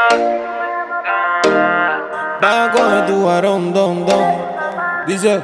Va a coger tu varón, dice.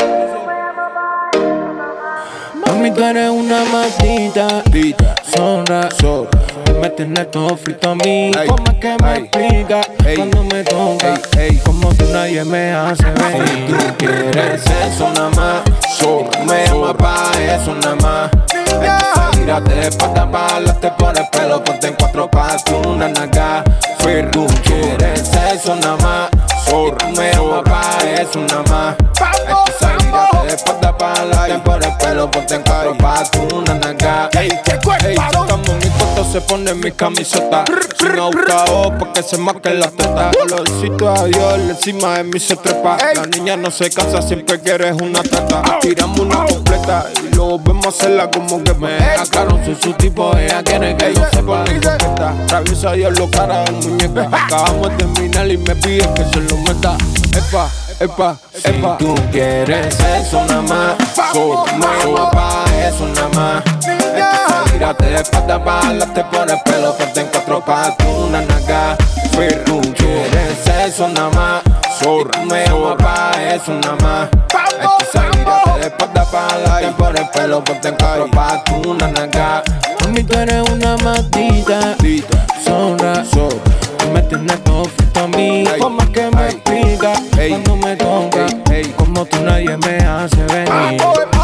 Mami, tú eres una maldita zorra. Me tienes todo frito a mí. ¿Cómo es que me explica cuando me toca? Como tú nadie me hace venir. Si tú quieres eso nada más, me llama pa' eso nada más. Tírate de pata para te pones pelo, ponte en cuatro patas, una naga. Si tú quieres eso nada más, me llama pa' eso nada más. Tírate de pata para te pones pelo, ponte en cuatro patas, una naga. Estamos mi coto, se pone mi camiseta. Sin agujao, porque se marquen las tetas. Olorcito a Dios, encima de mí se trepa. La niña no se cansa, siempre quieres una tata. Tiramos una completa y luego vemos hacerla como que me aclaro. Soy su tipo, ella quiere que yo sepa la etiqueta. Traviesa Diablo, cara de muñeca. Acabamos de terminar y me pide que se lo meta. Epa. Si tú quieres eso nada más, me llama pa' eso nada más. Tírate de pata para te pones pelo, ponte en cuatro patas, una naga. Si tú quieres eso nada más, me llama pa' eso nada más. Tírate de pata para te pones pelo, ponte en cuatro patas, una naga. Mami, tú eres una maldita zorra. Me tienes todo frito a mí. ¿Cómo es que me explica cuando me toca? Como tú nadie me hace venir.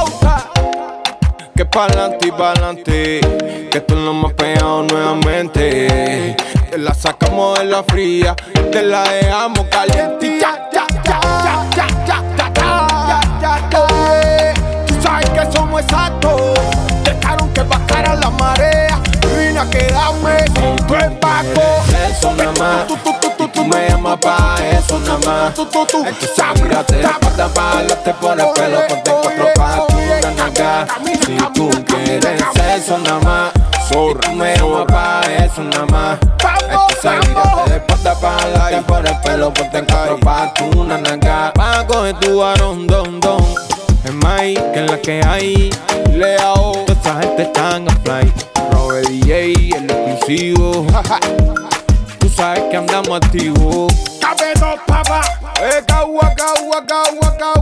Que pa'lante y pa'lante, que esto es lo más pegado nuevamente. Te la sacamos de la fría, te la dejamos calientita. Tú sabes que somos exactos, dejaron que bajara la marea. Vine a quedarme con tu empaco. Eso nada más, tú me llamas pa' eso nada más. Tírate de pata para te pones pelo, ponte en cuatro patas, una naga. Si tú quieres eso nada más, tú me llamas pa' eso nada más. Tírate de pata para te pones pelo, ponte en cuatro patas, una naga. Va a coger tu varón, es Mike, que es la que hay. Leo, toda esa gente están a fly. Robert DJ, el exclusivo. Tú sabes que andamos activos. Cabezón, papá. Waka, waka, waka, waka.